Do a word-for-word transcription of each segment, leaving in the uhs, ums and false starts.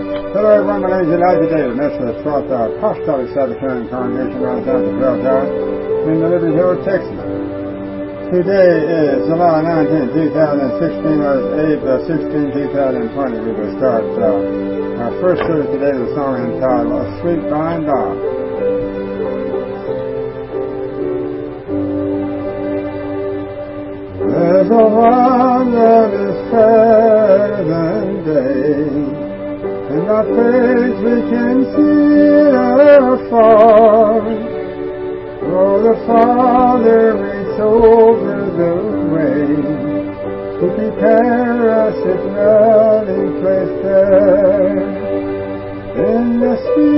Hello everyone, my name is Elijah David, minister of the twelfth Apostolic Sabbatarian Congregation around the town of Belltown in the Liberty Hill, Texas. Today is July nineteenth, twenty sixteen, or April sixteenth, twenty twenty. We will start uh, our first service today with a song entitled A Sweet By and By. There's a one that is fairer than day, and our face we can see it afar. Oh, the Father reached over the way to prepare us a dwelling place there. In the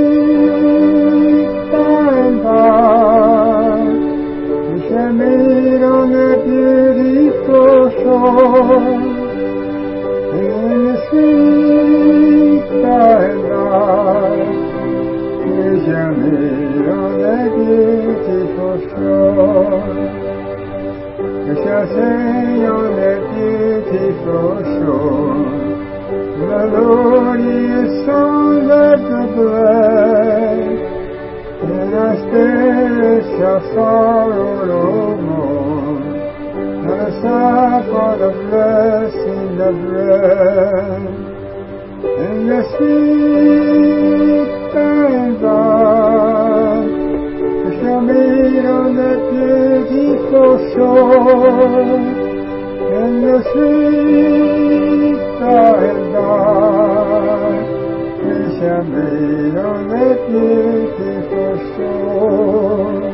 sweet by and by, we shall meet on that beautiful shore. In the sweet by and by, we shall meet on that beautiful shore. We shall sing on that beautiful shore. The melodious songs of the blessed, and our spirits shall sorrow no more. Not a sigh for the blessing of rest. In the sweet by and by, we shall meet on that beautiful shore. In the sweet by and by, we shall meet on that beautiful shore.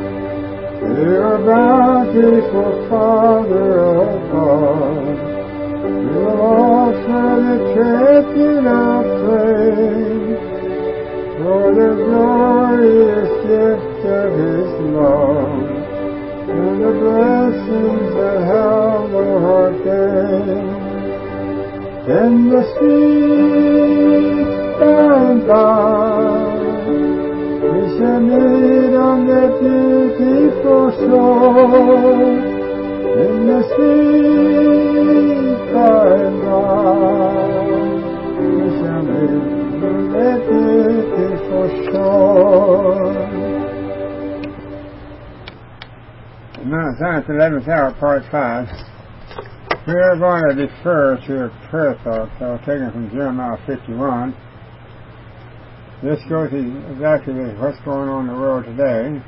Dear bountiful Father of God, we will offer the tribute of praise for the glorious gift of His love and the blessings that have no heart gain. In the sweet by and by, we shall meet on that beautiful shore. In the sweet by and by, we shall meet on that beautiful shore. Now, Science eleventh hour, part five. We are going to defer to a prayer thought uh, taken from Jeremiah fifty-one. This goes exactly with what's going on in the world today.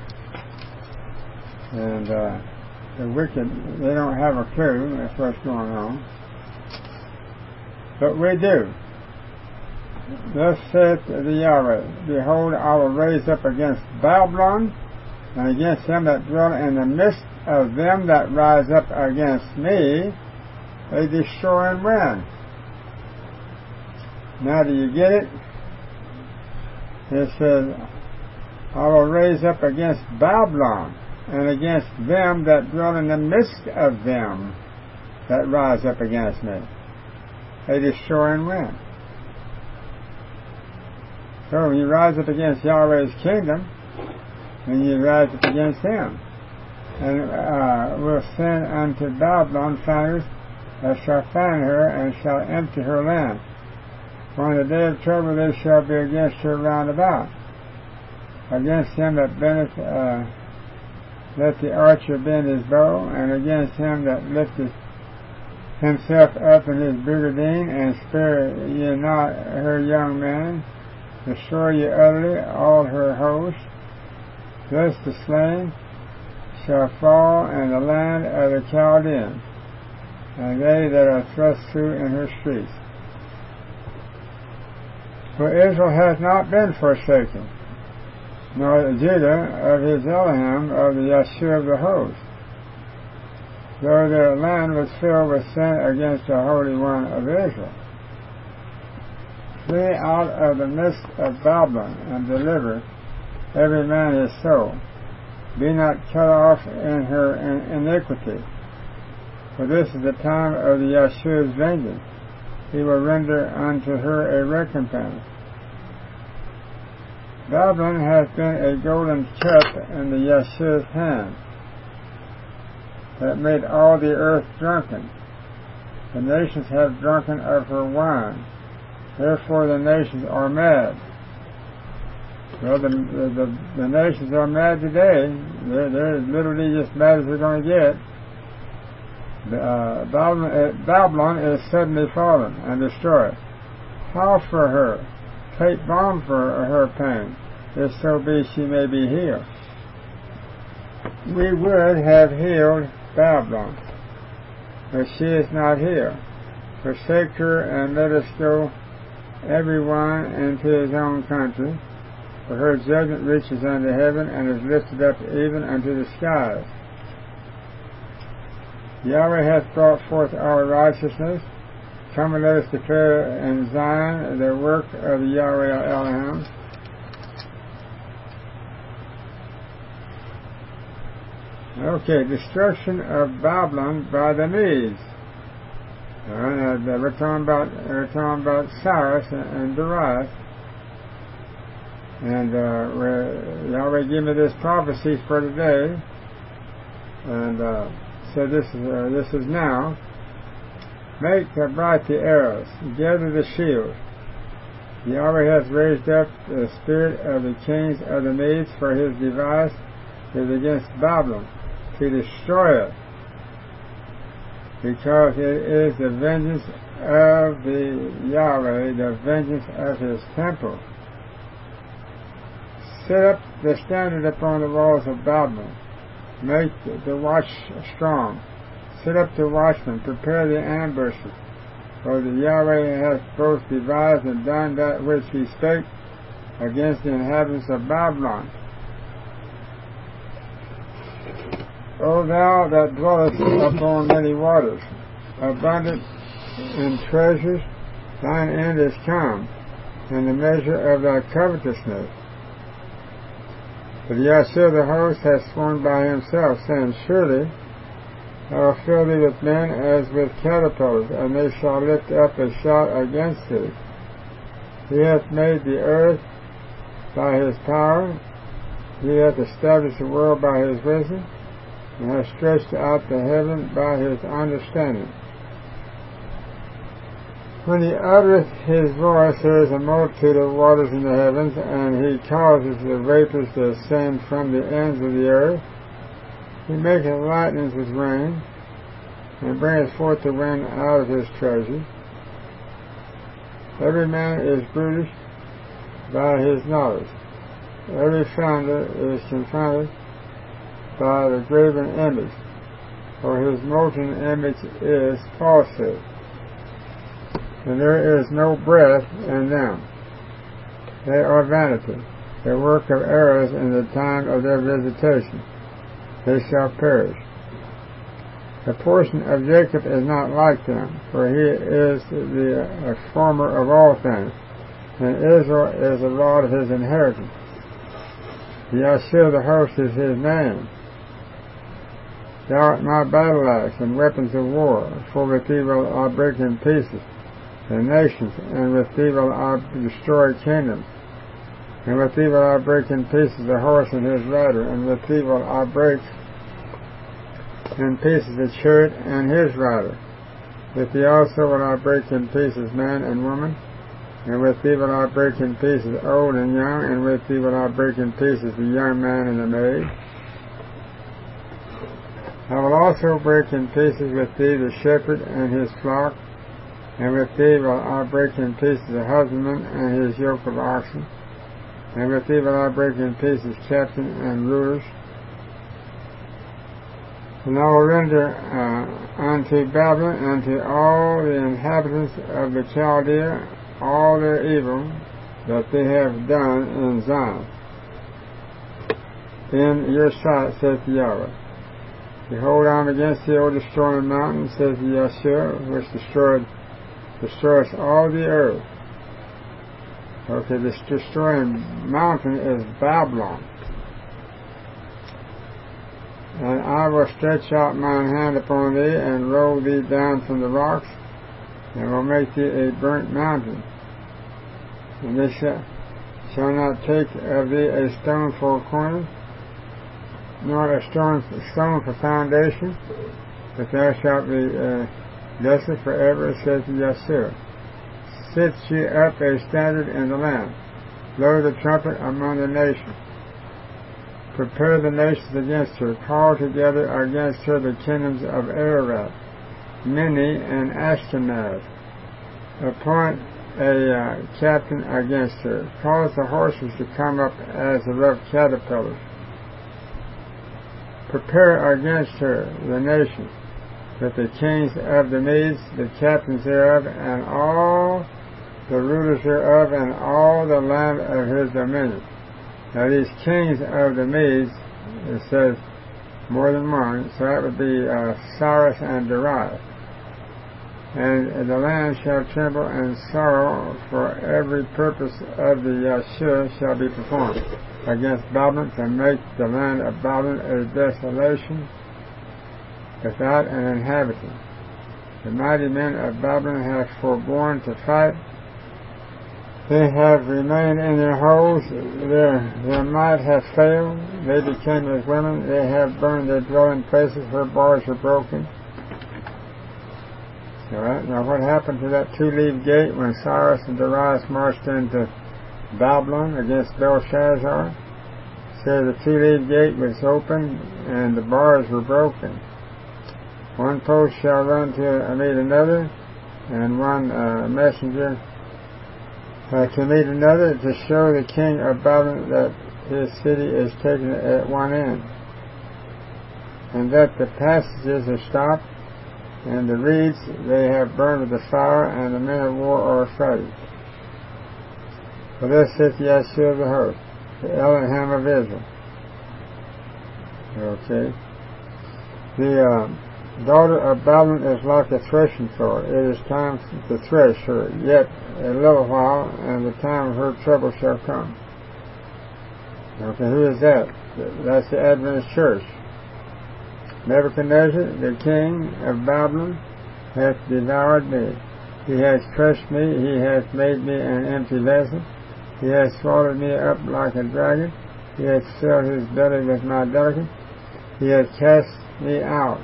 And uh, the wicked, they don't have a clue that's what's going on. But we do. Thus saith the Yahweh, Behold, I will raise up against Babylon, and against them that dwell in the midst of them that rise up against me, they destroy and win. Now do you get it? It says, I will raise up against Babylon, and against them that dwell in the midst of them that rise up against me. They destroy and win. So when you rise up against Yahweh's kingdom, then you rise up against Him. And uh, will send unto Babylon fighters that shall find her, and shall empty her land. For in the day of trouble they shall be against her round about. Against him that bendeth, uh, let the archer bend his bow, and against him that lifteth himself up in his brigandine, and spare ye not her young men, destroy ye utterly all her host. Thus the slain shall fall in the land of the Chaldeans, and they that are thrust through in her streets. For Israel hath not been forsaken, nor Judah of his Elohim, of the Yeshua of the host, though their land was filled with sin against the Holy One of Israel. Flee out of the midst of Babylon, and deliver every man his soul. Be not cut off in her iniquity, for this is the time of the Yeshua's vengeance. He will render unto her a recompense. Babylon hath been a golden cup in the Yeshua's hand, that made all the earth drunken. The nations have drunken of her wine. therefore the nations are mad. Well, the, the, the nations are mad today. They're, they're literally just mad as they're going to get. Uh, Babylon, uh, Babylon is suddenly fallen and destroyed. Howl for her, take balm for her pain, if so be she may be healed. We would have healed Babylon, but she is not healed. Forsake her and let us go, every one into his own country, for her judgment reaches unto heaven and is lifted up even unto the skies. Yahweh hath brought forth our righteousness. Come and let us declare in Zion the work of Yahweh Elohim. Okay, destruction of Babylon by the Medes. Uh, we're talking about we're talking about Cyrus and Darius, and uh, Yahweh gave me this prophecy for today, and uh, said this is uh, this is now. Make bright the arrows, gather the shield. Yahweh hath raised up the spirit of the kings of the Medes, for his device is against Babylon, to destroy it, because it is the vengeance of the Yahweh, the vengeance of his temple. Set up the standard upon the walls of Babylon, make the watch strong. Set up the watchmen, prepare the ambushes, for the Yahweh hath both devised and done that which he spake against the inhabitants of Babylon. O thou that dwellest upon many waters, abundant in treasures, thine end is come, and the measure of thy covetousness. But Yahshua the host hath sworn by himself, saying, Surely I will fill thee with men as with caterpillars, and they shall lift up a shout against thee. He hath made the earth by his power, he hath established the world by his wisdom, and hath stretched out the heaven by his understanding. When he uttereth his voice, there is a multitude of waters in the heavens, and he causes the vapors to ascend from the ends of the earth. He maketh lightnings with rain, and bringeth forth the wind out of his treasures. Every man is brutish by his knowledge. Every founder is confounded by the graven image, for his molten image is falsehood, and there is no breath in them. They are vanity, the work of errors in the time of their visitation. They shall perish. The portion of Jacob is not like them, for he is the uh, former of all things, and Israel is the rod of his inheritance. Yahshua the host is his name. Thou art my battle axe and weapons of war, for with thee will I break in pieces the nations, and with thee will I destroy kingdoms. And with thee will I break in pieces the horse and his rider, and with thee will I break in pieces the chariot and his rider. With thee also will I break in pieces man and woman, and with thee will I break in pieces old and young, and with thee will I break in pieces the young man and the maid. I will also break in pieces with thee the shepherd and his flock, and with thee will I break in pieces the husbandman and his yoke of oxen, and with thee will I break in pieces captain and rulers. And I will render uh, unto Babylon, unto all the inhabitants of the Chaldea, all their evil that they have done in Zion, in your sight, saith Yahweh. Behold, I am against the old destroying mountain, says Yahshua, which destroyed, destroys all the earth. Okay, this destroying mountain is Babylon. And I will stretch out mine hand upon thee, and roll thee down from the rocks, and will make thee a burnt mountain. And they shall, shall not take of thee a stone for a corner, nor a stone, stone for foundation, but thou shalt be uh, desolate forever, says Yahshua. set ye up a standard in the land. Blow the trumpet among the nations. Prepare the nations against her. Call together against her the kingdoms of Ararat, Mini, and Ashkenaz. Appoint a uh, captain against her. Cause the horses to come up as the rough caterpillars. Prepare against her the nations, with the kings of the Medes, the captains thereof, and all the rulers thereof, and all the land of his dominion. Now these kings of the Medes, it says more than one, so that would be uh, Cyrus and Darius. And the land shall tremble and sorrow, for every purpose of the Yahshua shall be performed against Babylon, to make the land of Babylon a desolation without an inhabitant. The mighty men of Babylon have forborne to fight. They have remained in their holes. Their, their might have failed. They became as women. They have burned their dwelling places. Her bars are broken. All right. Now, what happened to that two-leaf gate when Cyrus and Darius marched into Babylon against Belshazzar? So the two-leaf gate was open and the bars were broken. One post shall run to meet another, and one uh, messenger uh, to meet another, to show the king of Babylon that his city is taken at one end, and that the passages are stopped, and the reeds they have burned with the fire, and the men of war are afraid. For thus saith Yahshua of the host, the Elohim of Israel. Okay. The uh, daughter of Babylon is like a threshing floor. It is time to thresh her, yet a little while, and the time of her trouble shall come. Okay, who is that? That's the Adventist church. Nebuchadnezzar, the king of Babylon, hath devoured me. He hath crushed me. He hath made me an empty vessel. He hath swallowed me up like a dragon. He hath filled his belly with my delicacy. He hath cast me out.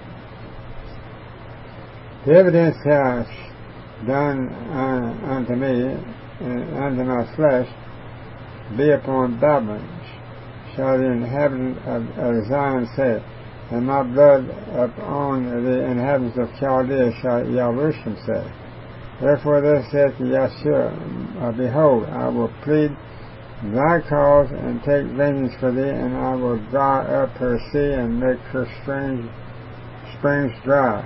The evidence hath done uh, unto me, and unto my flesh, be upon Babylon, shall the inhabitant of, of Zion say, and my blood upon the inhabitants of Chaldea shall Yahushua say. Therefore thus saith Yahshua, uh, behold, I will plead thy cause, and take vengeance for thee, and I will dry up her sea, and make her springs, springs dry.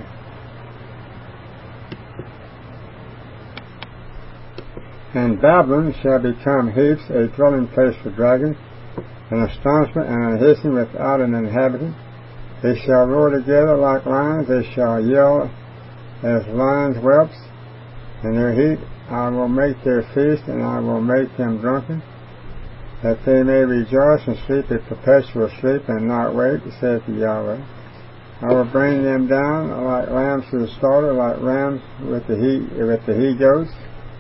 And Babylon shall become heaps, a dwelling place for dragons, an astonishment and a hissing without an inhabitant. They shall roar together like lions, they shall yell as lions' whelps. In their heat I will make their feast, and I will make them drunken, that they may rejoice and sleep a perpetual sleep, and not wake, saith Yahweh. I will bring them down like lambs to the slaughter, like rams with the he with the he goats.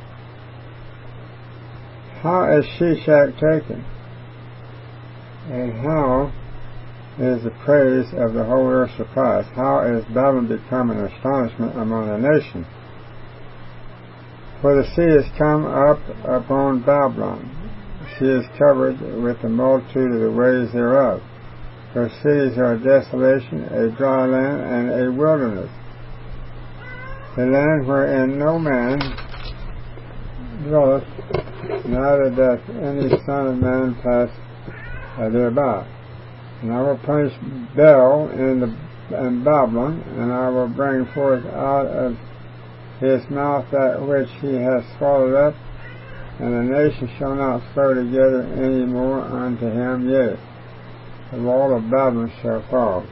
How is Shishak taken? And how is the praise of the whole earth surprised? How is Babylon become an astonishment among the nations? For the sea is come up upon Babylon. She is covered with the multitude of the ways thereof. Her cities are a desolation, a dry land, and a wilderness. A land wherein no man dwelleth, neither doth any son of man pass uh, thereby. And I will punish Bel in, the, in Babylon, and I will bring forth out of his mouth that which he hath swallowed up, and the nation shall not flow together any more unto him, yea, the wall of Babylon shall fall.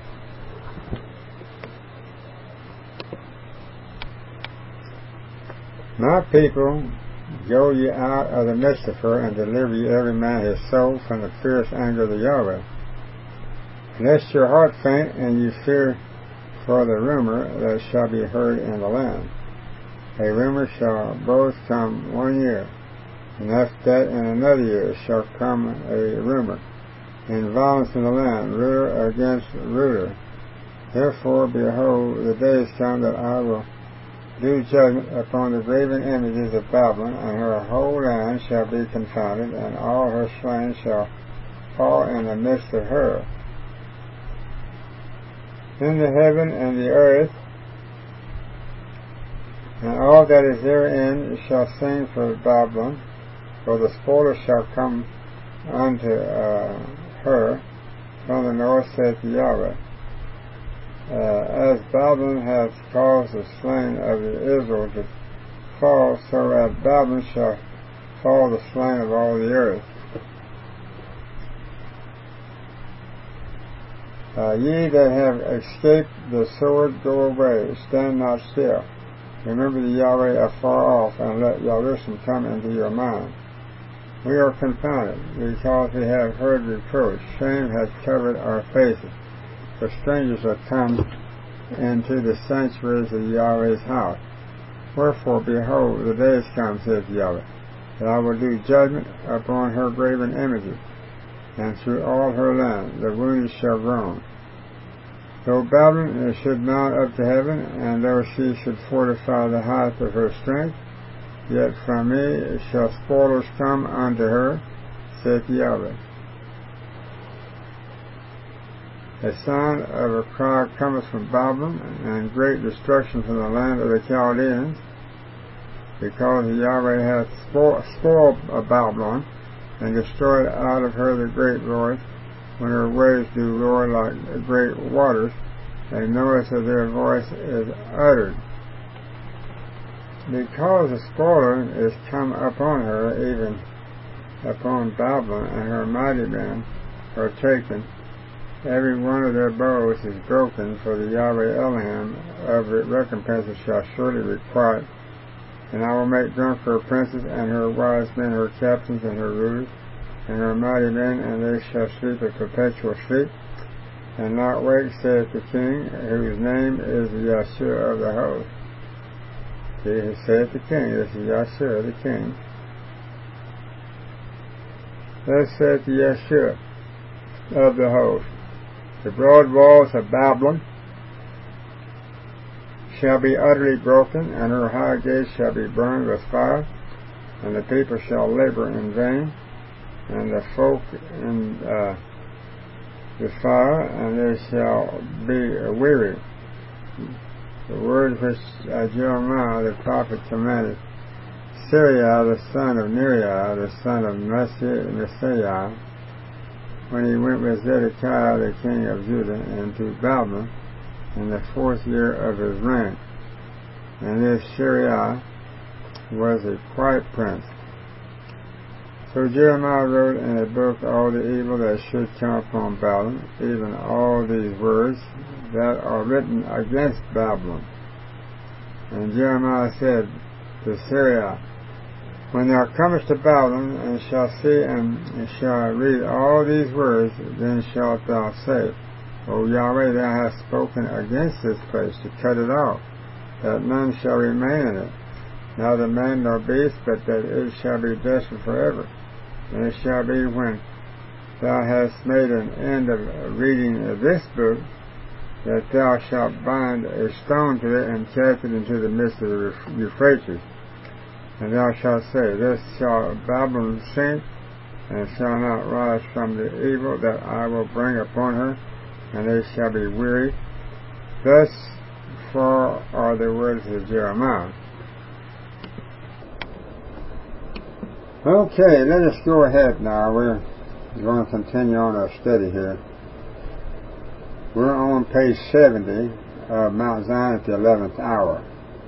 My people, go ye out of the midst of her, and deliver ye every man his soul from the fierce anger of the Yahweh. Lest your heart faint, and you fear for the rumor that shall be heard in the land. A rumor shall both come one year, and after that in another year shall come a rumor, and violence in the land, ruler against ruler. Therefore, behold, the day is come that I will do judgment upon the graven images of Babylon, and her whole land shall be confounded, and all her slain shall fall in the midst of her. Then the heaven and the earth and all that is therein shall sing for Babylon, for the spoiler shall come unto uh, her from the north, saith Yahweh. Uh, as Babylon hath caused the slain of the Israel to fall, so at Babylon shall fall the slain of all the earth. Uh, ye that have escaped the sword, go away, stand not still. Remember the Yahweh afar off, and let Jerusalem come into your mind. We are confounded, because we have heard reproach. Shame has covered our faces. For strangers are come into the sanctuaries of Yahweh's house. Wherefore, behold, the days come, saith Yahweh, that I will do judgment upon her graven images, and through all her land the wounded shall groan. Though Babylon should mount up to heaven, and though she should fortify the height of her strength, yet from me shall spoilers come unto her, saith Yahweh. A sound of a cry cometh from Babylon, and great destruction from the land of the Chaldeans, because Yahweh hath spoiled Babylon, and destroyed out of her the great voice, when her waves do roar like great waters, a noise of their voice is uttered. Because the spoiler is come upon her, even upon Babylon, and her mighty men are taken, every one of their bows is broken, for the Yahweh Elohim of recompense shall surely requite. And I will make drunk her princes, and her wise men her captains, and her rulers, and her mighty men, and they shall sleep a perpetual sleep, and not wake, saith the King, whose name is the Yahshua of the host. See, he saith the King, this is Yahshua the King. Thus saith the Yahshua of the host, the broad walls of Babylon shall be utterly broken, and her high gates shall be burned with fire, and the people shall labor in vain, and the folk in uh, the fire, and they shall be weary. The word which uh, Jeremiah the prophet commanded Syria, the son of Neriah, the son of Messiah, when he went with Zedekiah the king of Judah into Babylon in the fourth year of his reign. And this Syria was a quiet prince. So Jeremiah wrote in a book all the evil that should come upon Babylon, even all these words that are written against Babylon. And Jeremiah said to Syria, when thou comest to Babylon, and shalt see and shalt read all these words, then shalt thou say, O Yahweh, thou hast spoken against this place to cut it off, that none shall remain in it, neither man nor beast, but that it shall be desolate forever. And it shall be when thou hast made an end of reading this book, that thou shalt bind a stone to it and cast it into the midst of the Euphrates. And thou shalt say, thus shall Babylon sink, and shall not rise from the evil that I will bring upon her, and they shall be weary. Thus far are the words of Jeremiah. Okay, let us go ahead now. We're going to continue on our study here. We're on page seventy of Mount Zion at the eleventh hour.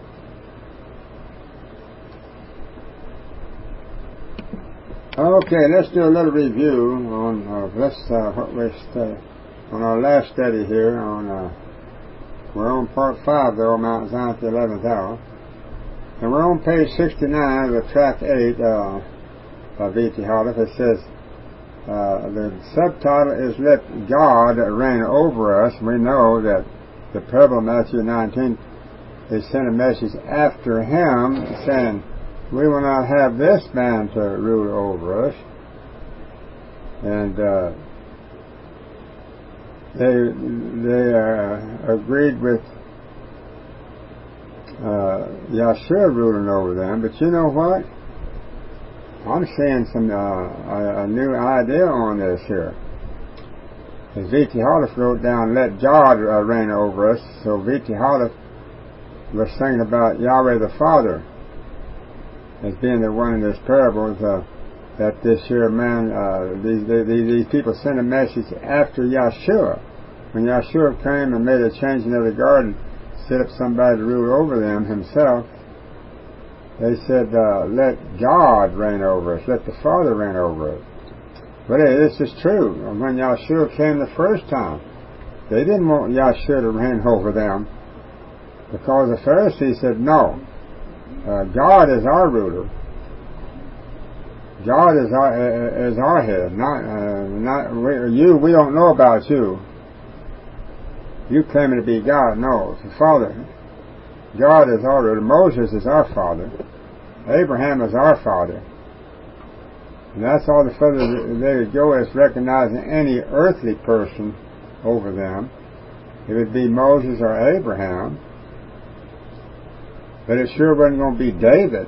Okay, let's do a little review on uh, let's uh, what we study on our last study here. On uh, we're on part five though, Mount Zion at the eleventh hour, and we're on page sixty-nine of track eight. Uh, By V T Holiff. It says uh, the subtitle is "Let God Reign Over Us." We know that the parable of Matthew nineteen, they sent a message after him saying, "We will not have this man to rule over us." And uh, they they uh, agreed with uh, Yahshua ruling over them. But you know what? I'm seeing some uh, a, a new idea on this here. As V T Hollis wrote down, let God uh, reign over us. So V T Hollis was thinking about Yahweh the Father as being the one in this parable, uh, that this here man, uh, these, these, these people sent a message after Yahshua. When Yahshua came and made a changing of the garden, set up somebody to rule over them himself, they said, uh, let God reign over us, let the Father reign over us. But hey, this is true. When Yahshua came the first time, they didn't want Yahshua to reign over them, because the Pharisees said, no, uh, God is our ruler. God is our is our head. Not uh, not we, you. We don't know about you. You claiming to be God. No, the Father. God is our ruler. Moses is our father. Abraham is our father. And that's all the further they would go as recognizing any earthly person over them. It would be Moses or Abraham. But it sure wasn't going to be David.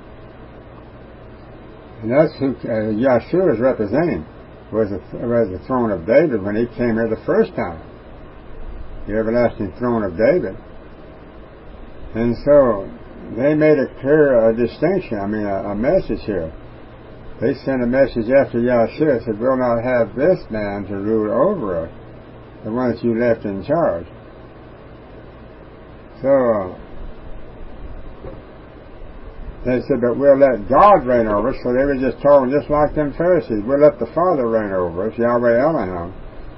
And that's who uh, Yahshua is representing, was the, was the throne of David when he came here the first time. The everlasting throne of David. And so they made a clear uh, distinction, I mean a, a message here. They sent a message after Yahshua, said, we'll not have this man to rule over us, the one that you left in charge. So, uh, they said, but we'll let God reign over us. So they were just talking just like them Pharisees. We'll let the Father reign over us, Yahweh Elohim.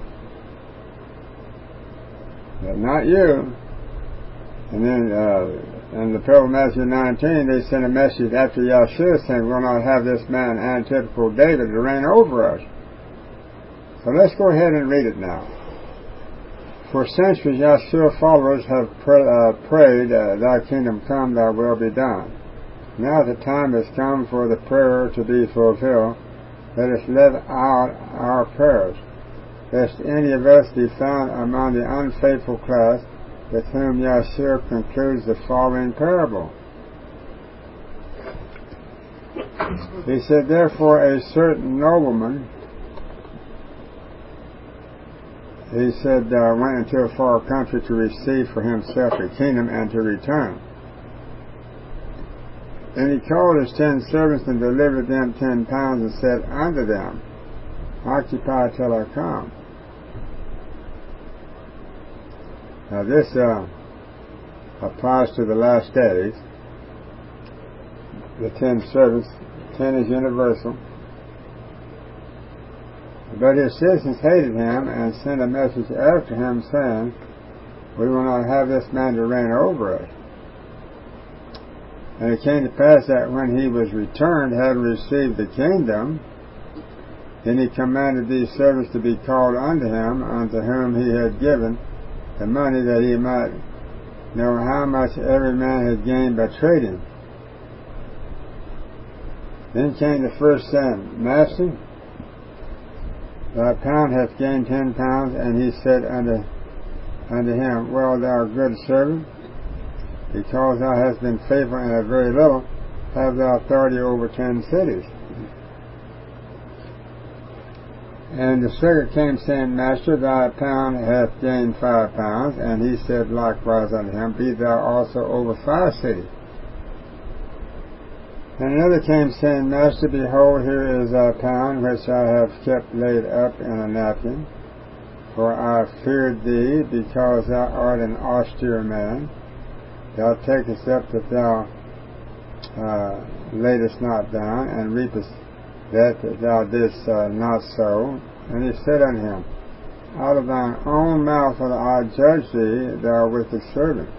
But not you. And then, uh, in the parable of Matthew nineteen, they sent a message after Yahshua saying, we'll not have this man, antithetical David, to reign over us. So let's go ahead and read it now. For centuries, Yahshua followers have pray, uh, prayed, uh, thy kingdom come, thy will be done. Now the time has come for the prayer to be fulfilled. Let us live out our prayers, lest any of us be found among the unfaithful class with whom Yahshua concludes the following parable. He said, therefore a certain nobleman, he said, uh, went into a far country to receive for himself a kingdom and to return. And he called his ten servants and delivered them ten pounds and said unto them, occupy till I come. Now this uh, applies to the last days. The ten servants, ten is universal. But his citizens hated him and sent a message after him saying, we will not have this man to reign over us. And it came to pass that when he was returned, having received the kingdom, then he commanded these servants to be called unto him, unto whom he had given the money, that he might know how much every man had gained by trading. Then came the first saying, Master, thy pound hath gained ten pounds. And he said unto, unto him, well, thou good servant, because thou hast been faithful in a very little, have thou authority over ten cities. And the second came, saying, Master, thy pound hath gained five pounds. And he said likewise unto him, be thou also over five cities. And another came, saying, Master, behold, here is thy pound, which I have kept laid up in a napkin. For I feared thee, because thou art an austere man. Thou takest up that thou uh, laidest not down, and reapest that thou didst uh, not sow. And he said unto him, out of thine own mouth will I judge thee, thou wicked servant.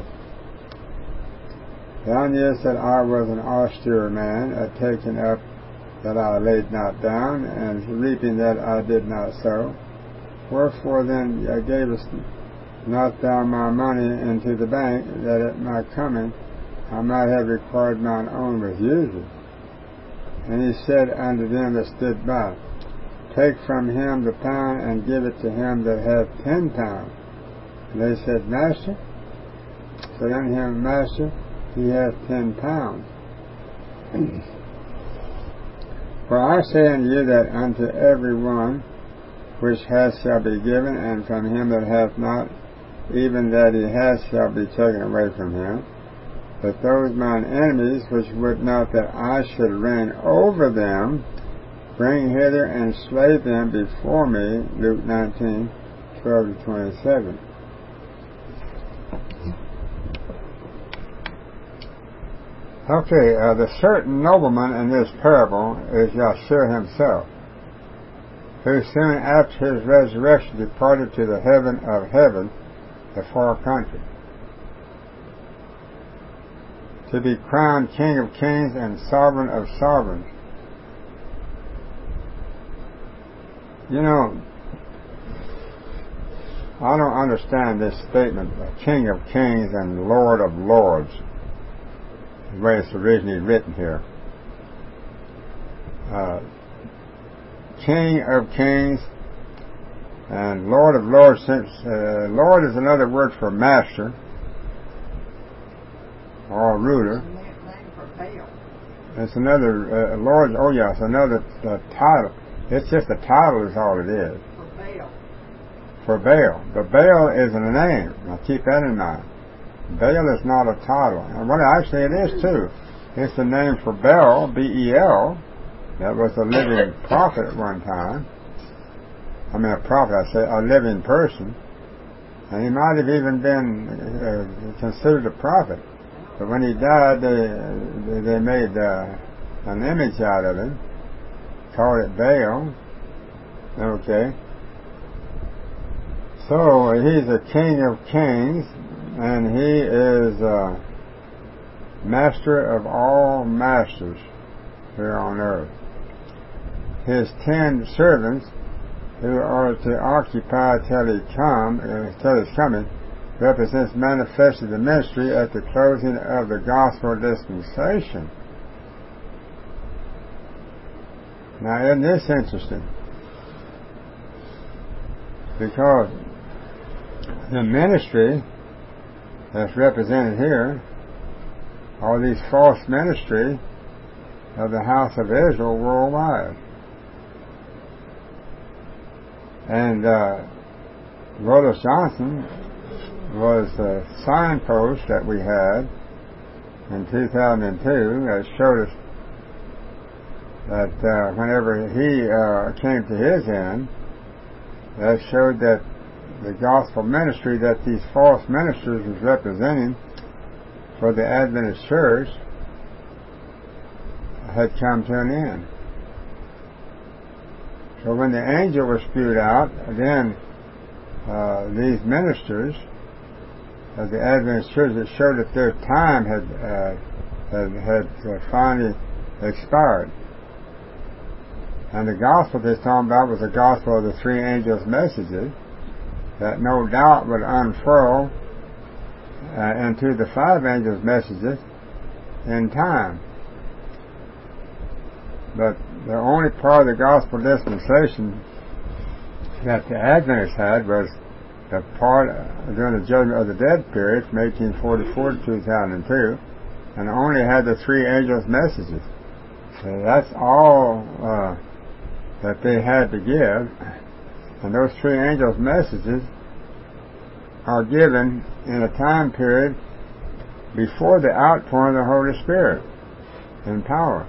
Thou knewest that I was an austere man, uh, taking up that I laid not down, and reaping that I did not sow. Wherefore then uh, gavest not thou my money into the bank, that at my coming I might have required mine own with usury? And he said unto them that stood by, take from him the pound, and give it to him that hath ten pounds. And they said, Master, said unto him, Master, he hath ten pounds. For I say unto you that unto every one which hath shall be given, and from him that hath not, even that he hath shall be taken away from him. But those mine enemies which would not that I should reign over them, bring hither and slay them before me. Luke nineteen, twelve to twenty-seven. Okay, uh, the certain nobleman in this parable is Yeshua himself, who soon after his resurrection departed to the heaven of heaven, the far country, to be crowned King of kings and Sovereign of sovereigns. You know, I don't understand this statement, King of kings and Lord of lords, the way it's originally written here. Uh, King of kings and Lord of lords. Uh, Lord is another word for master or ruler. It's another uh, Lord. Oh yes, another uh, title. It's just a title is all it is. For Baal. For Baal. But Baal isn't a name. Now keep that in mind. Baal is not a title. And well, actually it is too. It's the name for Bel, B E L. That was a living prophet at one time. I mean a prophet, I say, a living person. And he might have even been uh, considered a prophet. But when he died, they, they made uh, an image out of him. Called it Baal. Okay. So he's a king of kings, and he is uh, master of all masters here on earth. His ten servants, who are to occupy till he come, uh, till his coming, represents manifested the ministry at the closing of the gospel dispensation. Now, isn't this interesting? Because the ministry that's represented here are these false ministry of the house of Israel worldwide. And uh, Rhodos Johnson was the signpost that we had in two thousand two that showed us that uh, whenever he uh, came to his end, that showed that the gospel ministry that these false ministers was representing for the Adventist church had come to an end. So when the angel was spewed out, then uh, these ministers of the Adventist church, it showed that their time had uh, had, had uh, finally expired. And the gospel they're talking about was the gospel of the three angels' messages that no doubt would unfurl uh, into the five angels' messages in time. But the only part of the gospel dispensation that the Adventists had was the part uh, during the judgment of the dead period from eighteen forty-four to two thousand two, and only had the three angels' messages. So that's all uh, that they had to give, and those three angels' messages are given in a time period before the outpouring of the Holy Spirit in power.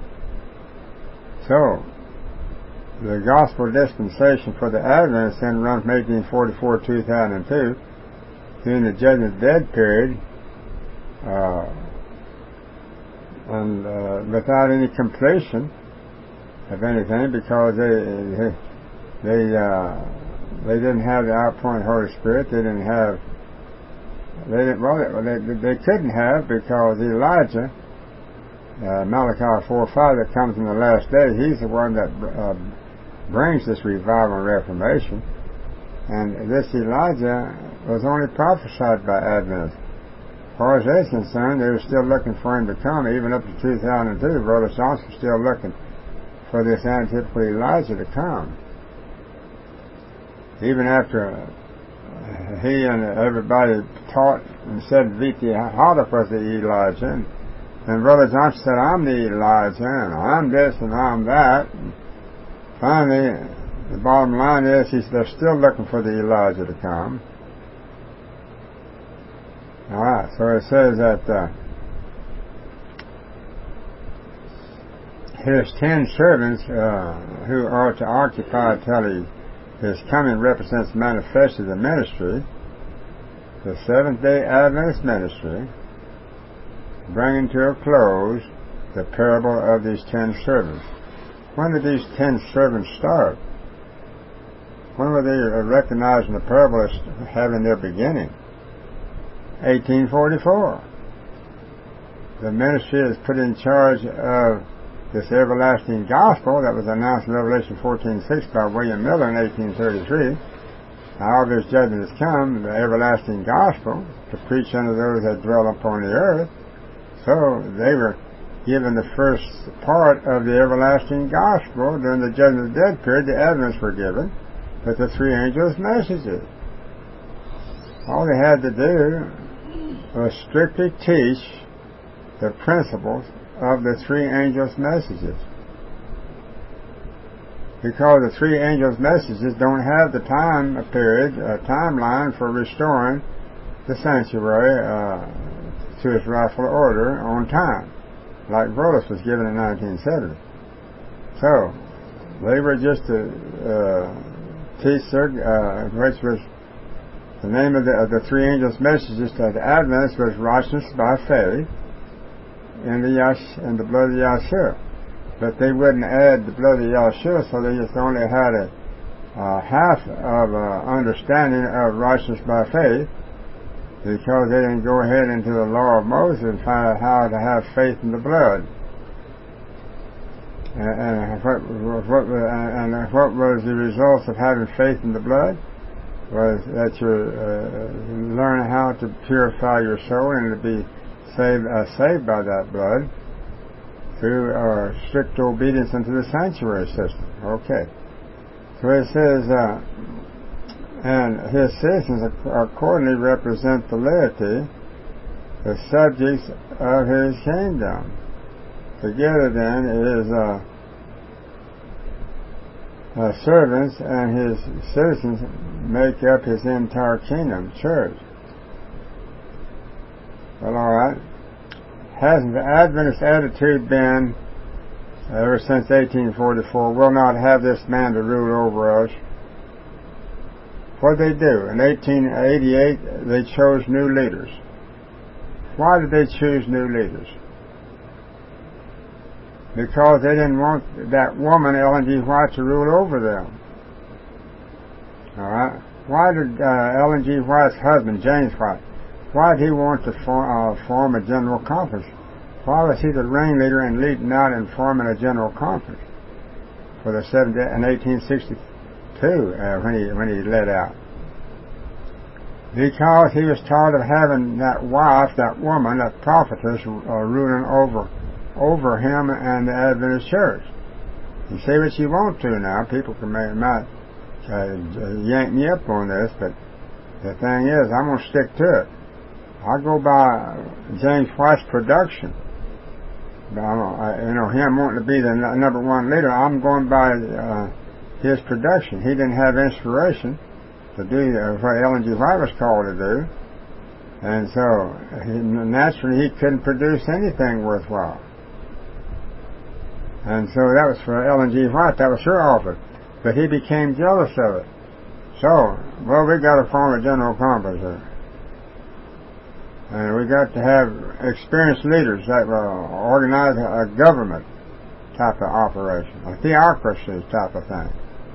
So, the gospel dispensation for the Adventists then runs from eighteen forty-four to two thousand two, during the judgment dead period, uh, and uh, without any completion of anything, because they they they, uh, they didn't have the outpouring of the Holy Spirit. They didn't have they didn't well they they couldn't have, because Elijah, uh, Malachi four five, that comes in the last day, he's the one that uh, brings this revival and reformation. And this Elijah was only prophesied by Adventists. As far as they're concerned, they were still looking for him to come. Even up to two thousand two, Brother Johnson was still looking for this antitypical Elijah to come. Even after uh, he and everybody taught and said V T Hardip was the Elijah. And, and Brother Johnson said, I'm the Elijah, and I'm this, and I'm that. And finally, the bottom line is, he's, they're still looking for the Elijah to come. All right, so it says that uh, his ten servants uh, who are to occupy till he, his coming represents manifestly the ministry, the Seventh-day Adventist ministry, bringing to a close the parable of these ten servants. When did these ten servants start? When were they recognized in the parable as having their beginning? eighteen forty-four. The ministry is put in charge of this everlasting gospel that was announced in Revelation fourteen six by William Miller in eighteen thirty-three. Now all this judgment has come, the everlasting gospel, to preach unto those that dwell upon the earth. So they were given the first part of the everlasting gospel during the judgment of the dead period. The Adventists were given with the three angels' messages. All they had to do was strictly teach the principles of the three angels' messages. Because the three angels' messages don't have the time period, a timeline for restoring the sanctuary uh, to its rightful order on time, like Volos was given in nineteen seventy. So, they were just to uh, teach their, uh, which was the name of the, of the three angels' messages to the Adventists was righteousness by faith in the Yash, in the blood of Yahshua. But they wouldn't add the blood of Yahshua, so they just only had a uh, half of uh, understanding of righteousness by faith, because they didn't go ahead into the law of Moses and find out how to have faith in the blood. And, and, what, what, and what was the result of having faith in the blood? Was that you uh, learn how to purify your soul and to be saved, uh, saved by that blood through uh, strict obedience unto the sanctuary system. Okay. So it says, uh, and his citizens accordingly represent the laity, the subjects of his kingdom. Together then is uh, Uh, servants and his citizens make up his entire kingdom, church. Well, all right. Hasn't the Adventist attitude been, ever since eighteen forty-four, we'll not have this man to rule over us? What did they do? In eighteen eighty-eight, they chose new leaders. Why did they choose new leaders? Because they didn't want that woman, Ellen G. White, to rule over them. All right. Why did uh, Ellen G. White's husband, James White, why did he want to form, uh, form a general conference? Why was he the ringleader in leading out and forming a general conference for the seventh in eighteen sixty-two uh, when he when he led out? Because he was tired of having that wife, that woman, that prophetess, uh, ruling over. over him and the Adventist church. You say what you want to now. People can may, might uh, yank me up on this, but the thing is, I'm going to stick to it. I go by James White's production. I, you know, him wanting to be the n- number one leader, I'm going by uh, his production. He didn't have inspiration to do uh, what Ellen G. White was called to do, and so he, naturally he couldn't produce anything worthwhile. And so that was for Ellen G. White. That was her office. But he became jealous of it. So, well, we got to form a general conference here. And we got to have experienced leaders that will organize a government type of operation, a theocracy type of thing.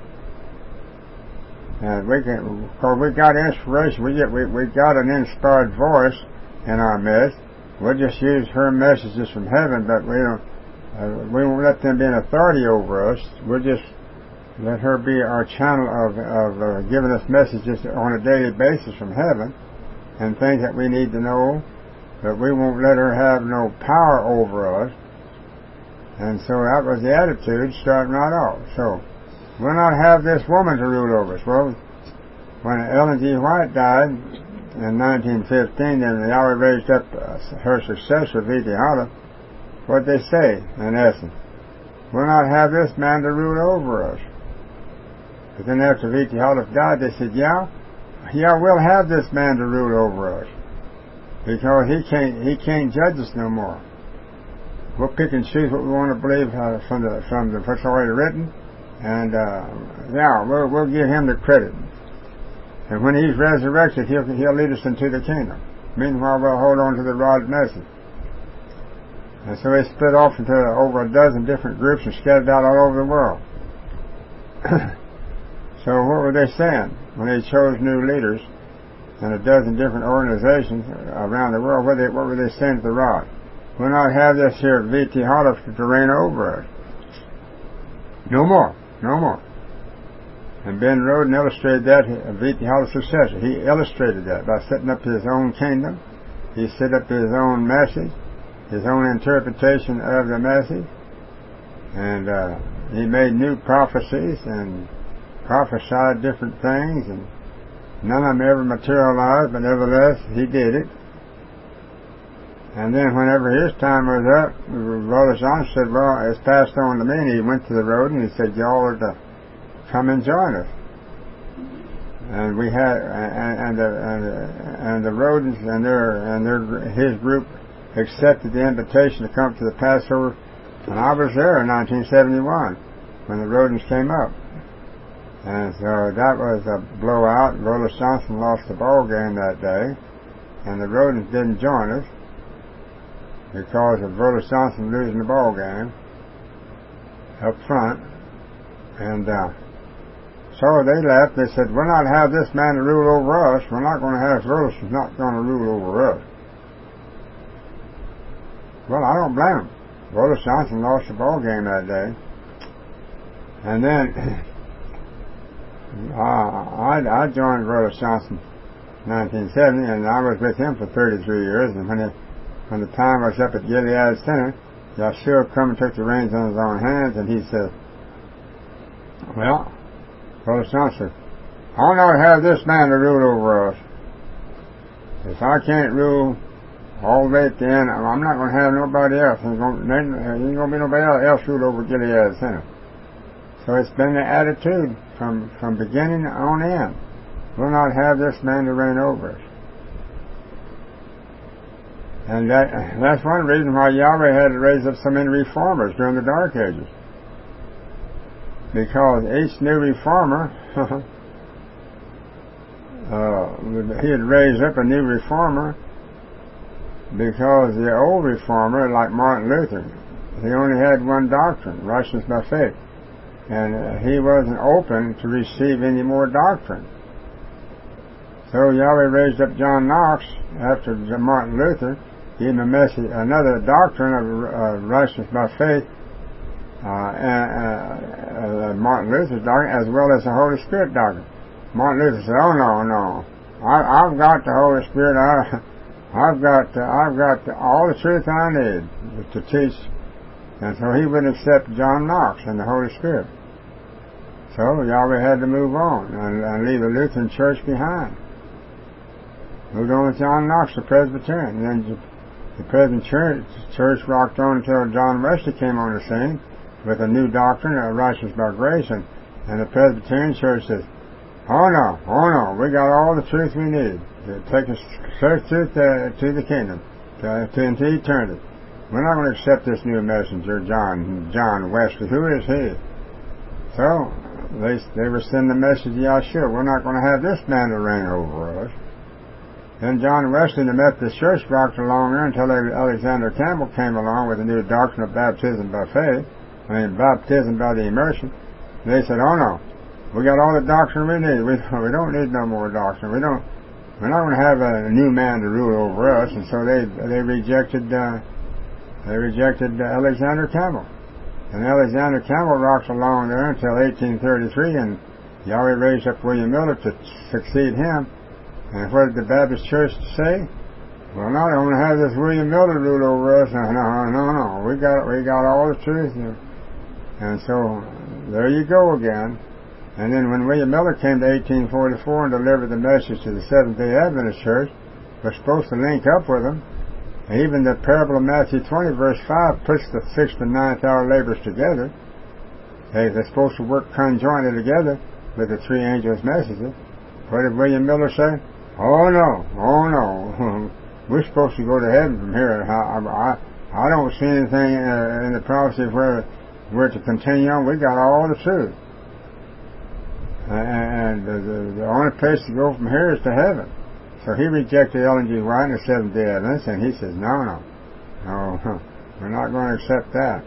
And we can, because we got inspiration, we get, we, we got an inspired voice in our midst. We'll just use her messages from heaven, but we don't, Uh, we won't let them be an authority over us. We'll just let her be our channel of, of uh, giving us messages on a daily basis from heaven and things that we need to know, but we won't let her have no power over us. And so that was the attitude starting right off. So we'll not have this woman to rule over us. Well, when Ellen G. White died, in nineteen fifteen, and Yahweh raised up uh, her successor, Vitihada, what did they say, in essence? We'll not have this man to rule over us. But then after Vitihada died, they said, yeah, yeah, we'll have this man to rule over us. Because he can't, he can't judge us no more. We'll pick and choose what we want to believe uh, from the, from the, what's already written. And, uh, yeah, we'll, we'll give him the credit. And when he's resurrected, he'll, he'll lead us into the kingdom. Meanwhile, we'll hold on to the rod message. And so they split off into over a dozen different groups and scattered out all over the world. So what were they saying when they chose new leaders in a dozen different organizations around the world? What, they, what were they saying to the rod? We'll not have this here Vitihada to reign over us. No more. No more. And Ben Roden illustrated that, Vitihada's successor. He illustrated that by setting up his own kingdom. He set up his own message, his own interpretation of the message. And uh, he made new prophecies and prophesied different things. And none of them ever materialized, but nevertheless, he did it. And then whenever his time was up, Brother John said, well, it's passed on to me. And he went to the road and he said, y'all are to come and join us. And we had, and, and the, and, and the Rodens and their, and their, his group accepted the invitation to come to the Passover. And I was there in nineteen seventy-one when the Rodens came up. And so that was a blowout. Brother Johnson lost the ball game that day. And the Rodens didn't join us because of Brother Johnson losing the ball game up front. And uh, so they left. They said, we'll not have this man to rule over us. We're not going to have Brother Johnson's not going to rule over us. Well, I don't blame him. Brother Johnson lost the ball game that day. And then uh, I, I joined Brother Johnson in nineteen seventy, and I was with him for thirty-three years. And when it When the time was up at Gilead Center, Yeshua come and took the reins in his own hands, and he said, well, Brother Johnson, I'll not have this man to rule over us. If I can't rule all the way at the end, I'm not going to have nobody else. There's going to be nobody else rule over Gilead Center. So it's been the attitude from, from beginning on in. We'll not have this man to reign over us. And that, that's one reason why Yahweh had to raise up so many reformers during the Dark Ages. Because each new reformer, uh, he had raised up a new reformer because the old reformer, like Martin Luther, he only had one doctrine, righteousness by faith. And he wasn't open to receive any more doctrine. So Yahweh raised up John Knox after Martin Luther, gave him a message, another doctrine of uh, righteousness by faith, uh, and, uh, uh, Martin Luther's doctrine, as well as the Holy Spirit doctrine. Martin Luther said, "Oh no, no, I, I've got the Holy Spirit. I, I've got, uh, I've got all the truth I need to teach." And so he wouldn't accept John Knox and the Holy Spirit. So Yahweh had to move on and, and leave the Lutheran Church behind. Moved on with John Knox, the Presbyterian. And then the Presbyterian church, church rocked on until John Wesley came on the scene with a new doctrine of righteousness by grace. And, and the Presbyterian church says, oh no, oh no, we got all the truth we need to take us straight to, to the kingdom, to, to into eternity. We're not going to accept this new messenger, John John Wesley. Who is he? So they they were sending the message to Yahshua. We're not going to have this man to reign over us. Then John Wesley and the Methodist Church rocked along there until Alexander Campbell came along with a new doctrine of baptism by faith. I mean, baptism by the immersion. They said, "Oh no, we got all the doctrine we need. We we don't need no more doctrine. We don't. We're not going to have a new man to rule over us." And so they they rejected. Uh, They rejected uh, Alexander Campbell. And Alexander Campbell rocked along there until eighteen thirty-three, and Yahweh raised up William Miller to succeed him. And what did the Baptist Church say? Well, no, they want to have this William Miller rule over us. No, no, no, no. We got we got all the truth here. And so there you go again. And then when William Miller came to eighteen forty-four and delivered the message to the Seventh-day Adventist Church, we're supposed to link up with them. And even the parable of Matthew twenty, verse five, puts the sixth and ninth hour labors together. They, they're supposed to work conjointly together with the three angels' messages. What did William Miller say? Oh no, oh no. We're supposed to go to heaven from here. I, I, I don't see anything uh, in the prophecy where we're to continue on. We got all the truth. And the, the, the only place to go from here is to heaven. So he rejected Ellen G. White and the Seventh-day Adventists, and he says, no, no, no, we're not going to accept that.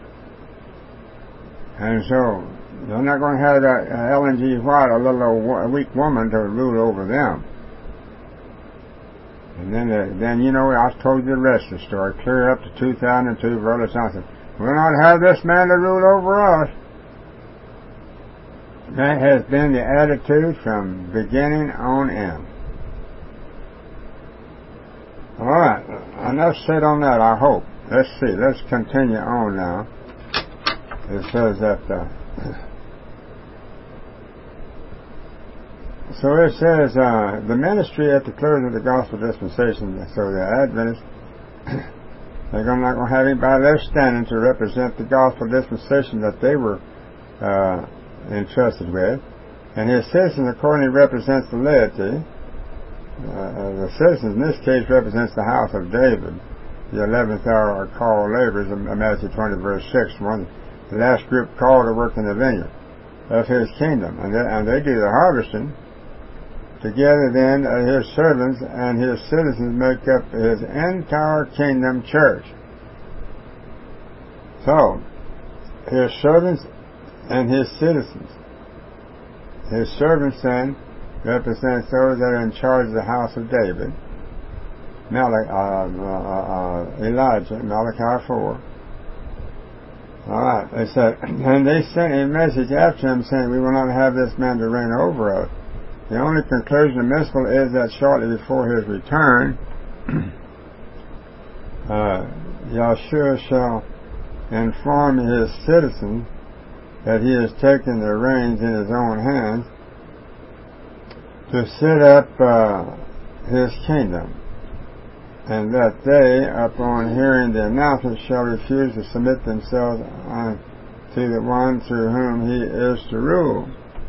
And so they're not going to have that uh, Ellen G. White, a little a weak woman, to rule over them. And then, uh, then you know, I told you the rest of the story, clear up to two thousand two, Brother Johnson. We'll not have this man to rule over us. That has been the attitude from beginning on in. All right, enough said on that, I hope. Let's see, let's continue on now. It says that, uh, so it says, uh, the ministry at the close of the gospel dispensation, so the Adventists, they're not going to have anybody there standing to represent the gospel dispensation that they were uh, entrusted with. And his citizen accordingly represents the laity. Uh, the citizen in this case represents the house of David. The eleventh hour are called laborers, Matthew twenty, verse six, one, the last group called to work in the vineyard of his kingdom. And they, and they do the harvesting. Together then uh, his servants and his citizens make up his entire kingdom church. So, his servants and his citizens. His servants then represents those that are in charge of the house of David. Malachi, uh, uh, uh, Elijah, Malachi four. Alright, they said, and they sent a message after him saying, we will not have this man to reign over us. The only conclusion admissible is that shortly before his return, uh, Yahshua shall inform his citizens that he has taken the reins in his own hands to set up uh, his kingdom, and that they, upon hearing the announcement, shall refuse to submit themselves unto the one through whom he is to rule.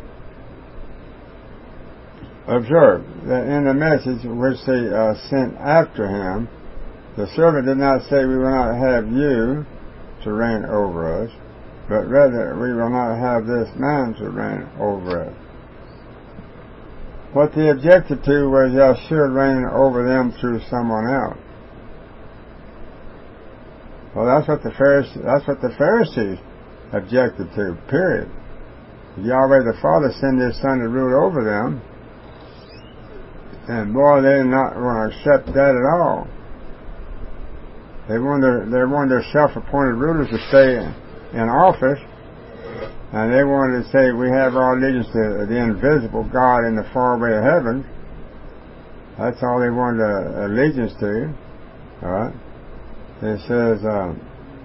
Observe that in the message which they uh, sent after him, the servant did not say, we will not have you to reign over us, but rather, we will not have this man to reign over us. What they objected to was Yahshua reigning over them through someone else. Well, that's what the Pharisees, that's what the Pharisees objected to, period. Yahweh the Father sent his Son to rule over them, and boy, they're not going to accept that at all. They want their, they want their self-appointed rulers to stay in, in office, and they wanted to say, we have our allegiance to the invisible God in the faraway heaven. That's all they wanted uh, allegiance to. Alright? It says, um,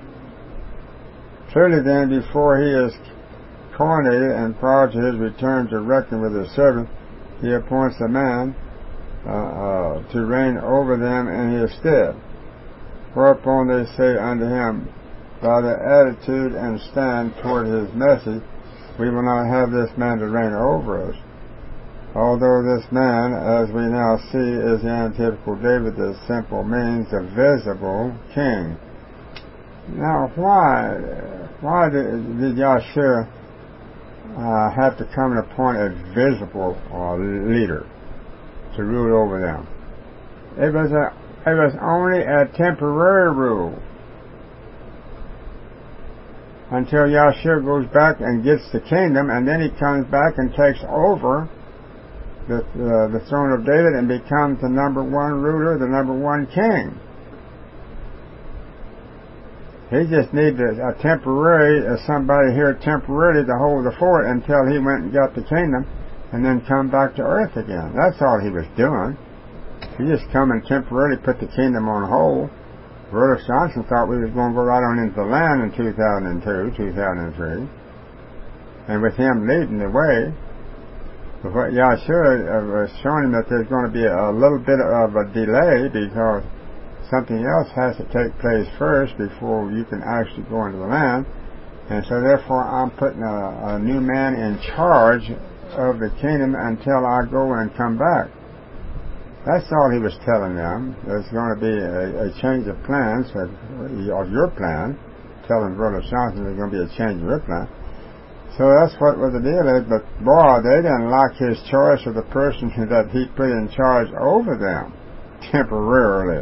truly then, before he is coronated and prior to his return to reckon with his servant, he appoints a man uh, uh, to reign over them in his stead. Whereupon they say unto him, by the attitude and stand toward his message, we will not have this man to reign over us. Although this man, as we now see, is the antithetical David, the simple means the visible king. Now, why, why did, did Yahshua uh, have to come and appoint a visible uh, leader to rule over them? It was a, it was only a temporary rule, until Yahshua goes back and gets the kingdom, and then he comes back and takes over the, uh, the throne of David and becomes the number one ruler, the number one king. He just needed a, a temporary, uh, somebody here temporarily to hold the fort until he went and got the kingdom, and then come back to earth again. That's all he was doing. He just come and temporarily put the kingdom on hold. Brother Johnson thought we was going to go right on into the land in two thousand two, two thousand three. And with him leading the way, But what Yahshua was showing him that there's going to be a little bit of a delay because something else has to take place first before you can actually go into the land. And so therefore I'm putting a, a new man in charge of the kingdom until I go and come back. That's all he was telling them. There's going to be a, a change of plans, of, of your plan. Telling Brother Johnson there's going to be a change of your plan. So that's what was the deal is. But boy, they didn't like his choice of the person that he put in charge over them temporarily.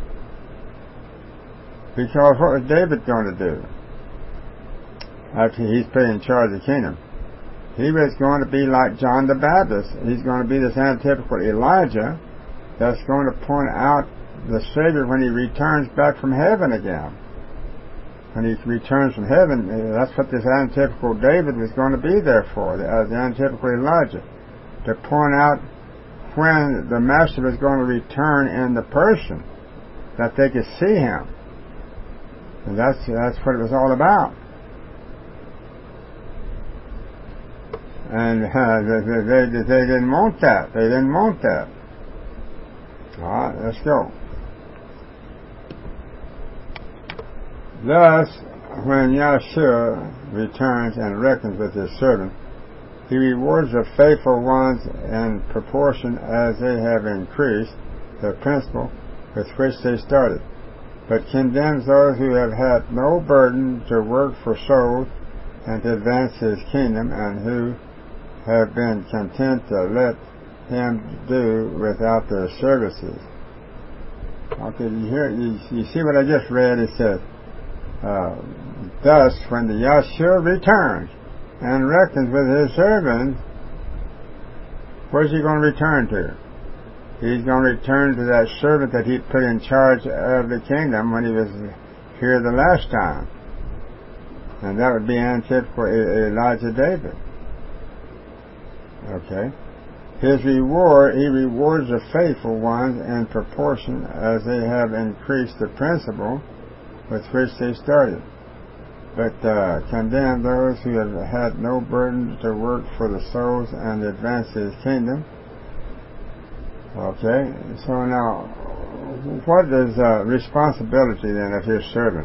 Because what was David going to do after he's put in charge of the kingdom? He was going to be like John the Baptist. He's going to be this antitypical Elijah that's going to point out the Savior when he returns back from heaven again. When he returns from heaven, that's what this antitypical David was going to be there for, the, uh, the antitypical Elijah, to point out when the Master was going to return in the person, that they could see him. And that's that's what it was all about. And uh, they, they, they didn't want that. They didn't want that. All right, let's go. Thus, when Yahshua returns and reckons with his servant, he rewards the faithful ones in proportion as they have increased the principle with which they started, but condemns those who have had no burden to work for souls and to advance his kingdom, and who have been content to let him do without their services. Okay, you hear? You, you see what I just read? It says, uh, thus, when the Yahshua returns and reckons with his servants, where's he going to return to? He's going to return to that servant that he put in charge of the kingdom when he was here the last time. And that would be antithetical Elijah David. Okay. His reward, he rewards the faithful ones in proportion as they have increased the principle with which they started, but uh, condemn those who have had no burden to work for the souls and advance his kingdom. Okay, so now, what is uh, responsibility then of his servant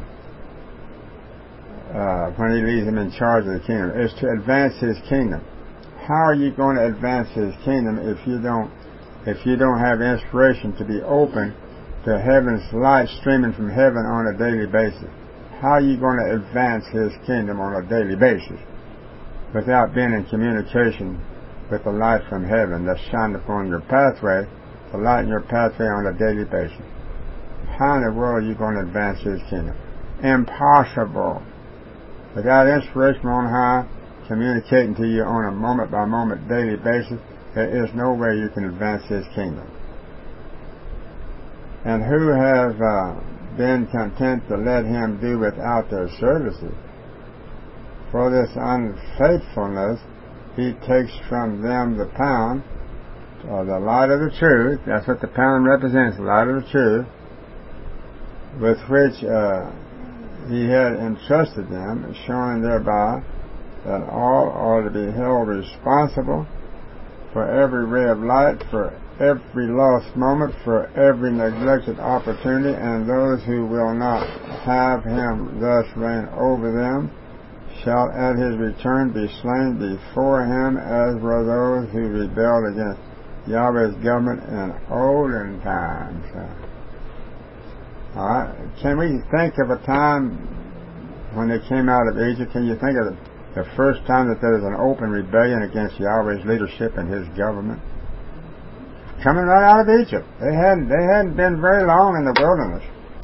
uh, when he leaves him in charge of the kingdom? Is to advance his kingdom. How are you going to advance his kingdom if you don't, if you don't have inspiration to be open to heaven's light streaming from heaven on a daily basis? How are you going to advance his kingdom on a daily basis without being in communication with the light from heaven that's shined upon your pathway, to lighten your pathway on a daily basis? How in the world are you going to advance his kingdom? Impossible. Without inspiration from on high, communicating to you on a moment-by-moment daily basis, there is no way you can advance his kingdom. And who have uh, been content to let him do without their services? For this unfaithfulness, he takes from them the pound, or the light of the truth. That's what the pound represents, the light of the truth, with which uh, he had entrusted them, showing thereby that all are to be held responsible for every ray of light, for every lost moment, for every neglected opportunity, and those who will not have him thus reign over them shall at his return be slain before him, as were those who rebelled against Yahweh's government in olden times. All right. Can we think of a time when they came out of Egypt? Can you think of the The first time that there was an open rebellion against Yahweh's leadership and his government? Coming right out of Egypt. They hadn't, they hadn't been very long in the wilderness.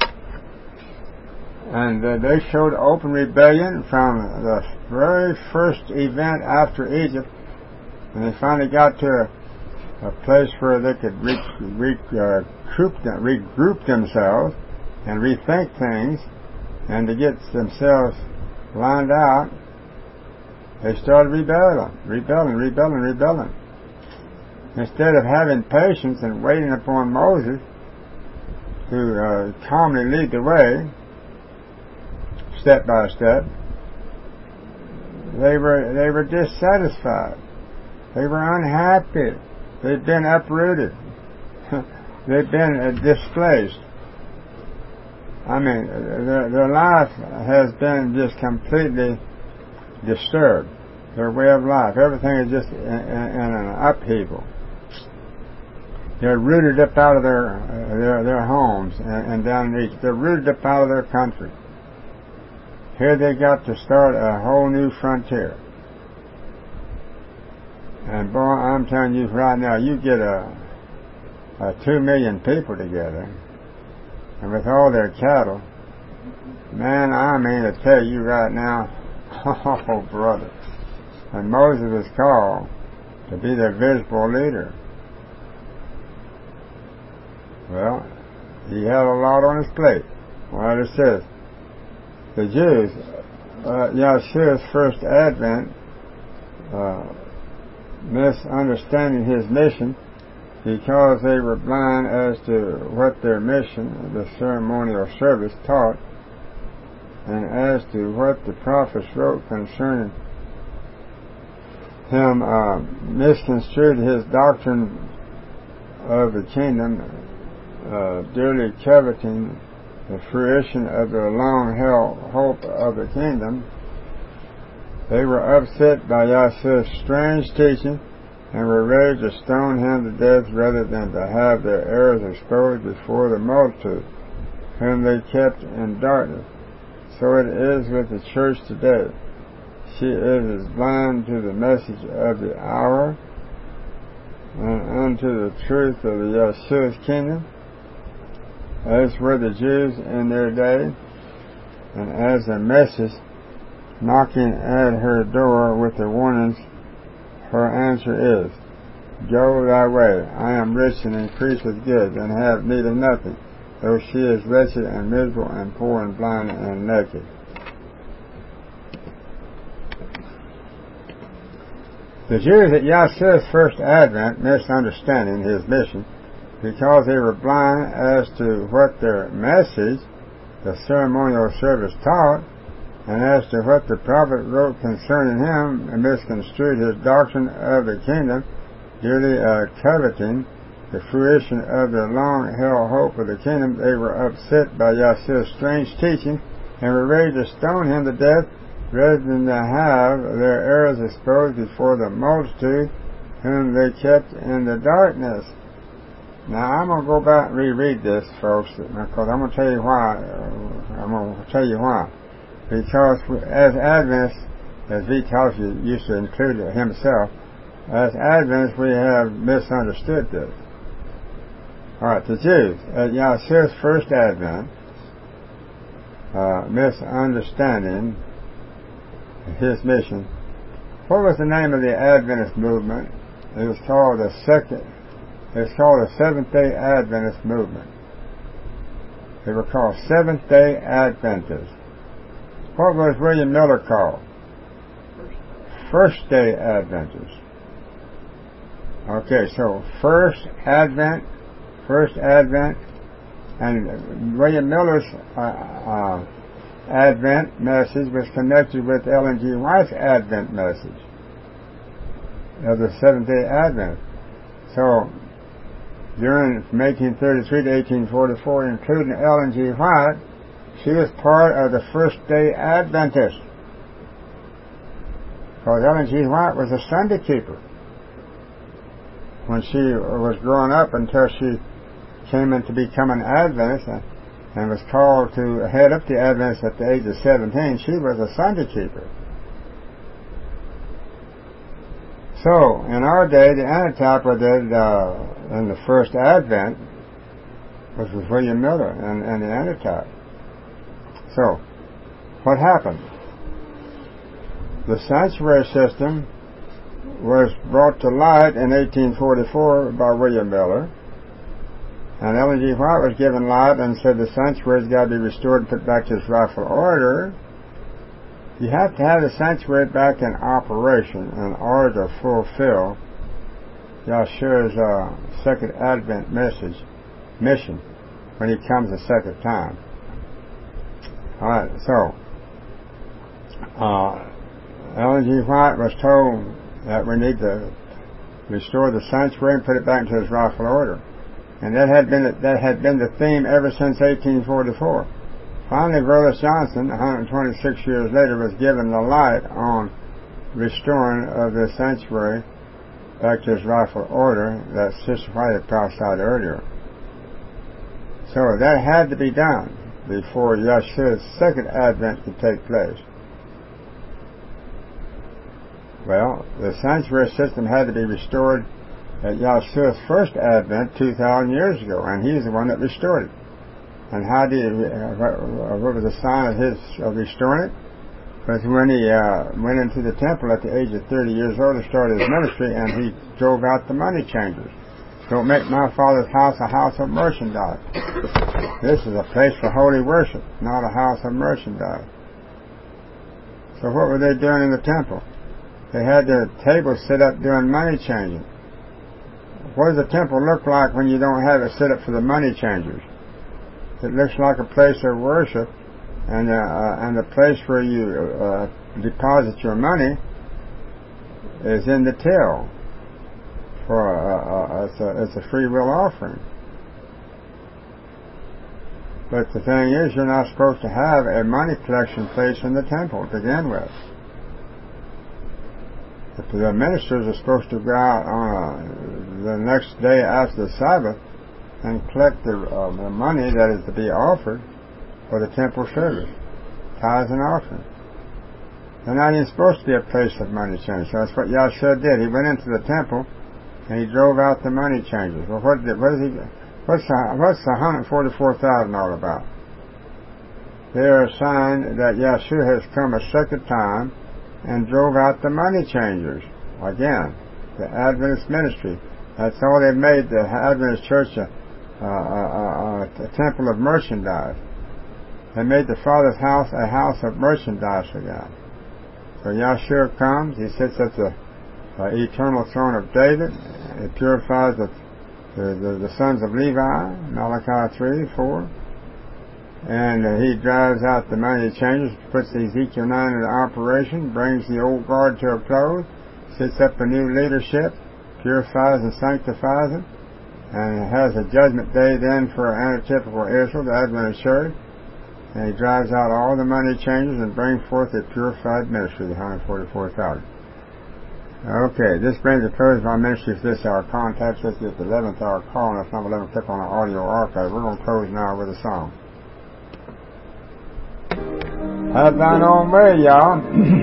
And uh, they showed open rebellion from the very first event after Egypt. And they finally got to a, a place where they could re, re, uh, group them, regroup themselves and rethink things, and to get themselves lined out. They started rebelling, rebelling, rebelling, rebelling. Instead of having patience and waiting upon Moses to uh, calmly lead the way, step by step, they were they were dissatisfied. They were unhappy. They'd been uprooted. They'd been uh, displaced. I mean, their, their life has been just completely disturbed. Their way of life, everything is just in, in, in an upheaval. They're rooted up out of their uh, their, their homes and, and down in the east. They're rooted up out of their country. Here they got to start a whole new frontier. And boy, I'm telling you right now, you get a, a two million people together, and with all their cattle, man, I mean to tell you right now, oh brother, and Moses was called to be their visible leader. Well, he had a lot on his plate. Well, it says, the Jews, uh, Yahshua's first advent, uh, misunderstanding his mission because they were blind as to what their mission, the ceremonial service, taught, and as to what the prophets wrote concerning him, uh, misconstrued his doctrine of the kingdom, uh, dearly coveting the fruition of the long-held hope of the kingdom. They were upset by Yahshua's strange teaching and were ready to stone him to death rather than to have their errors exposed before the multitude, whom they kept in darkness. So it is with the church today. She is as blind to the message of the hour and unto the truth of the Yahshua's kingdom as were the Jews in their day, and as the message knocking at her door with the warnings, her answer is, Go thy way, I am rich and increase with goods, and have need of nothing, though she is wretched and miserable and poor and blind and naked. The Jews at Yahshua's first advent, misunderstanding his mission, because they were blind as to what their message, the ceremonial service, taught, and as to what the prophet wrote concerning him, and misconstrued his doctrine of the kingdom, dearly uh, coveting the fruition of the long-held hope of the kingdom. They were upset by Yahshua's strange teaching and were ready to stone him to death rather than to have their errors exposed before the multitude whom they kept in the darkness. Now, I'm going to go back and reread this, folks, because I'm going to tell you why. Uh, I'm going to tell you why. Because as Adventists, as Vitas used to include himself, as Adventists we have misunderstood this. Alright, the Jews, at Yahshua's first Advent, uh, misunderstanding his mission. What was the name of the Adventist movement? It was called the second It's called the Seventh-day Adventist movement. They were called Seventh-day Adventists. What was William Miller called? First-day Adventists. Okay, so First Advent, First Advent, and William Miller's uh, uh, Advent message was connected with Ellen G. White's Advent message of the Seventh-day Advent. So, during from eighteen thirty-three to eighteen forty-four, including Ellen G. White, she was part of the First-day Adventists. Because Ellen G. White was a Sunday keeper when she was growing up until she came in to become an Adventist and, and was called to head up the Adventists at the age of seventeen. She was a Sunday keeper. So, in our day, the antitype of that uh, in the first Advent was with William Miller and, and the antitype. So, what happened? The sanctuary system was brought to light in eighteen forty-four by William Miller, and Ellen G. White was given light and said the sanctuary's got to be restored and put back to its rightful order. You have to have the sanctuary back in operation in order to fulfill Yahshua's uh, second Advent message, mission, when he comes a second time. Alright, so, uh, Ellen G. White was told that we need to restored the sanctuary and put it back into its rightful order. And that had been that had been the theme ever since eighteen forty-four. Finally, Verlis Johnson, one hundred twenty-six years later, was given the light on restoring of the sanctuary back to its rightful order that Sister White had prophesied earlier. So that had to be done before Yeshua's second advent could take place. Well, the sanctuary system had to be restored at Yeshua's first advent two thousand years ago, and he's the one that restored it. And how did he, uh, what was the sign of his of restoring it? Because when he uh, went into the temple at the age of thirty years old and started his ministry, and he drove out the money changers. Don't make my Father's house a house of merchandise. This is a place for holy worship, not a house of merchandise. So what were they doing in the temple? They had their tables set up doing money changing. What does the temple look like when you don't have it set up for the money changers? It looks like a place of worship, and uh, and the place where you uh, deposit your money is in the till. For a, a, it's, a, it's a free will offering. But the thing is, you're not supposed to have a money collection place in the temple to begin with. The ministers are supposed to go out on a, the next day after the Sabbath and collect the, uh, the money that is to be offered for the temple service, tithes and offerings. They're not even supposed to be a place of money change. So that's what Yahshua did. He went into the temple and he drove out the money changers. Well, what did, what is he? What's the, what's the one hundred forty-four thousand all about? They're a sign that Yahshua has come a second time and drove out the money changers. Again, the Adventist ministry. That's all they made the Adventist church a, a, a, a, a temple of merchandise. They made the Father's house a house of merchandise again. So Yahshua comes, he sits at the uh, eternal throne of David, it purifies the, the, the, the sons of Levi, Malachi three, four, and uh, he drives out the money changers, puts Ezekiel nine into operation, brings the old guard to a close, sets up a new leadership, purifies and sanctifies them, and has a judgment day then for antitypical Israel, the Adventist church. And he drives out all the money changers and brings forth a purified ministry, the one hundred forty-four thousand. Okay, this brings the close of our ministry for this hour. Contact us at the eleventh hour call, and if number eleven, click on our audio archive. We're going to close now with a song. Have thine own way, y'all.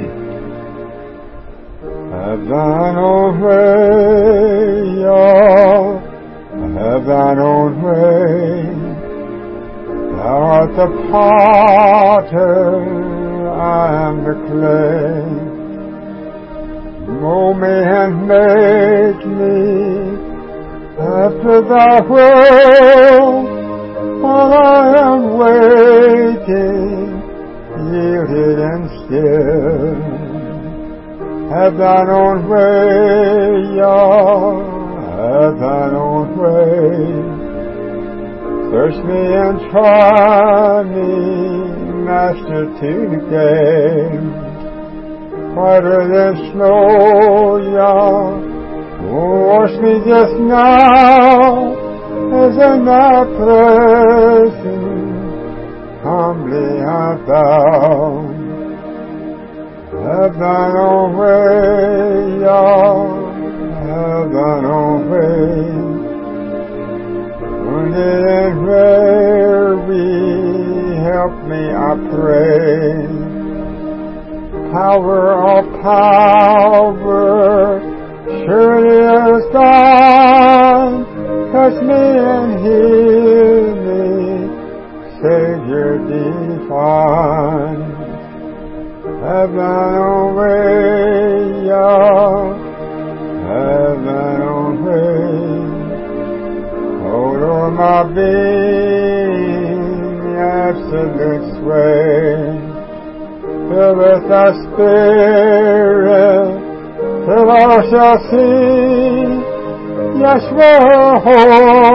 Have thine own way, y'all. Have thine own way. Thou art the potter, I am the clay. Mold me and make me after thy will, while I am waiting, yielded and still. Have thine own way, Yah, have thine own way. Search me and try me, Master, to the game. Whiter than snow, Yah, wash me just now, as in thy presence, humbly I bow. Have thine own way, Yah, have thine own way. Wounded and weary, help me, I pray. Power of power, surely is thine. Touch me and heal me, Savior divine. Have thine own way, Yah, have thine own way. Hold o'er my being, absolute sway. Fill with thy Spirit, till I shall see Yeshua